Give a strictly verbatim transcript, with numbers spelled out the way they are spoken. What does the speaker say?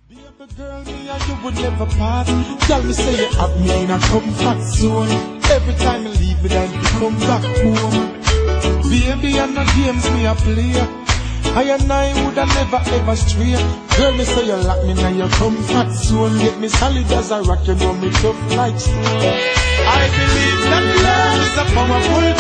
Baby girl, me and you would never part. Tell me say you have me in a comfort zone. Every time I leave it, I come back home. Baby, and the games me a play. I and I would have never ever stray. Girl, me say you lock me in your comfort zone. Get me solid as a rock, you know me tough like stone. I believe that love is a powerful